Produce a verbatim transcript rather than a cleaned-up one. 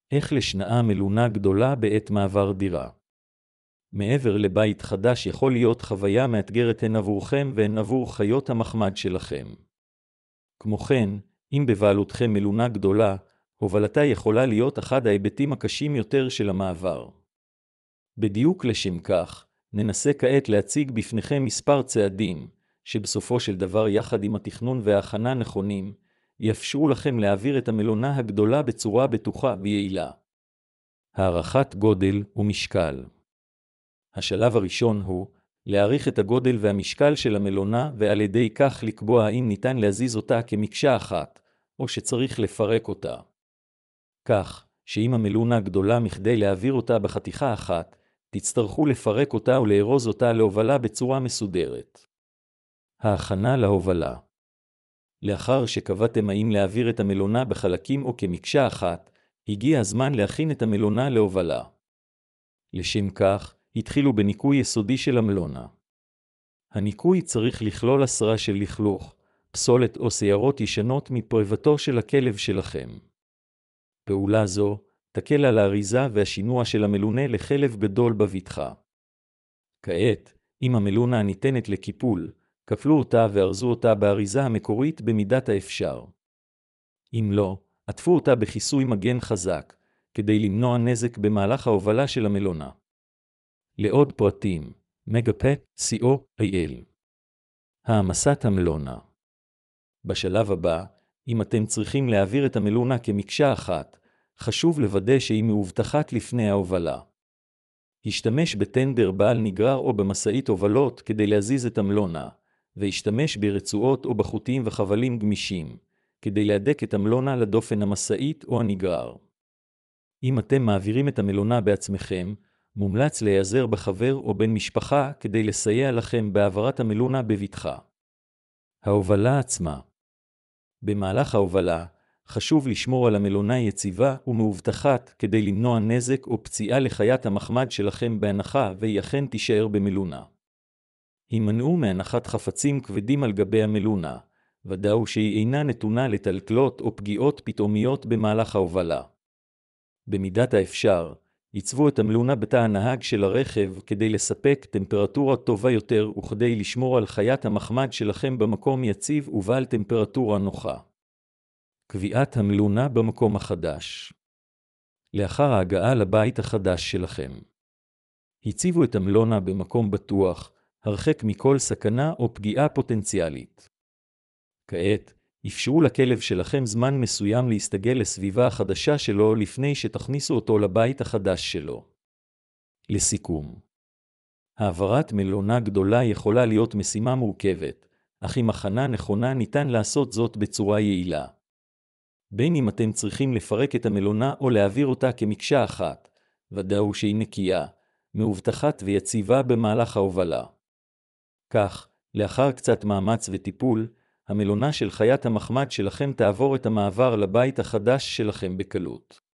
איך לשנאה מלונה גדולה בעת מעבר דירה. מעבר לבית חדש יכול להיות חוויה מאתגרת הן עבורכם והן עבור חיות המחמד שלכם. כמו כן, אם בבעלותכם מלונה גדולה, הובלתה יכולה להיות אחד ההיבטים הקשים יותר של המעבר. בדיוק לשם כך, ננסה כעת להציג בפניכם מספר צעדים, שבסופו של דבר יחד עם התכנון וההכנה נכונים, יאפשרו לכם להעביר את המלונה הגדולה בצורה בטוחה ויעילה. הערכת גודל ומשקל. השלב הראשון הוא להעריך את הגודל והמשקל של המלונה ועל ידי כך לקבוע האם ניתן להזיז אותה כמקשה אחת, או שצריך לפרק אותה. כך, שאם המלונה גדולה מכדי להעביר אותה בחתיכה אחת, תצטרכו לפרק אותה ולארוז אותה להובלה בצורה מסודרת. ההכנה להובלה. לאחר שקבעתם האם להעביר את המלונה בחלקים או כמקשה אחת, הגיע הזמן להכין את המלונה להובלה. לשם כך, התחילו בניקוי יסודי של המלונה. הניקוי צריך לכלול הסרה של לכלוך, פסולת או שערות ישנות מפריבתו של הכלב שלכם. פעולה זו תקל על האריזה והשינוע של המלונה לכלב גדול בבטחה. כעת, אם המלונה ניתנת לקיפול, כפלו אותה וארזו אותה באריזה המקורית במידת האפשר. אם לא, עטפו אותה בכיסוי מגן חזק, כדי למנוע נזק במהלך ההובלה של המלונה. לעוד פרטים, מגה-פט סי או איי אל. העמסת המלונה. בשלב הבא, אם אתם צריכים להעביר את המלונה כמקשה אחת, חשוב לוודא שהיא מאובטחת לפני ההובלה. השתמש בטנדר בעל נגרר או במסעית הובלות כדי להזיז את המלונה, והשתמש ברצועות או בחוטים וחבלים גמישים, כדי להדק את המלונה לדופן המסעית או הנגרר. אם אתם מעבירים את המלונה בעצמכם, מומלץ להיעזר בחבר או בן משפחה כדי לסייע לכם בהעברת המלונה בבטחה. ההובלה עצמה. במהלך ההובלה, חשוב לשמור על המלונה יציבה ומאובטחת כדי למנוע נזק או פציעה לחיית המחמד שלכם בהנחה והיא אכן תישאר במלונה. הימנעו מהנחת חפצים כבדים על גבי המלונה, ודאו שהיא אינה נתונה לטלטלות או פגיעות פתאומיות במהלך ההובלה. במידת האפשר, ייצבו את המלונה בתא הנהג של הרכב כדי לספק טמפרטורה טובה יותר וכדי לשמור על חיית המחמד שלכם במקום יציב ובעל טמפרטורה נוחה. קביעת המלונה במקום החדש. לאחר ההגעה לבית החדש שלכם. הציבו את המלונה במקום בטוח, הרחק מכל סכנה או פגיעה פוטנציאלית. כעת, אפשרו לכלב שלכם זמן מסוים להסתגל לסביבה החדשה שלו לפני שתכניסו אותו לבית החדש שלו. לסיכום. העברת מלונה גדולה יכולה להיות משימה מורכבת, אך עם הכנה נכונה ניתן לעשות זאת בצורה יעילה. בין אם אתם צריכים לפרק את המלונה או להעביר אותה כמקשה אחת, ודאו שהיא נקייה, מאובטחת ויציבה במהלך ההובלה. כך, לאחר קצת מאמץ וטיפול, המלונה של חיית המחמד שלכם תעבור את המעבר לבית החדש שלכם בקלות.